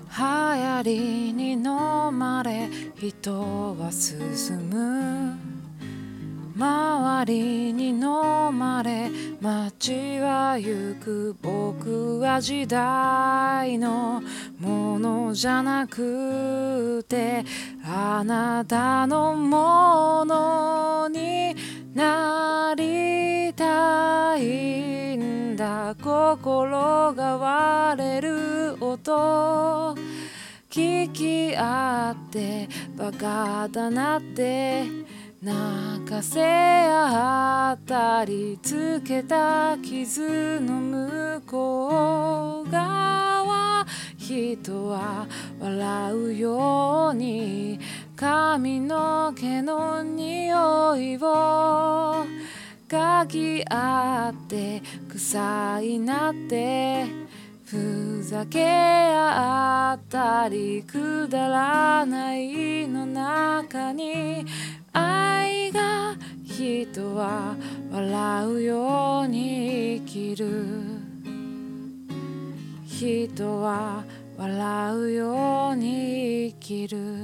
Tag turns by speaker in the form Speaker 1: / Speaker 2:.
Speaker 1: 流行りに飲まれ人は進む、周りに飲まれ街は行く。僕は時代のものじゃなくてあなたのものになりたいんだ。心が割れる音聞き合ってバカだなって泣かせ合ったりつけた傷の向こう側、人は笑うように髪の毛の匂いを嗅ぎ合って臭いなってふざけ合ったり、くだらないの中に愛が、人は笑うように生きる。人は笑うように生きる。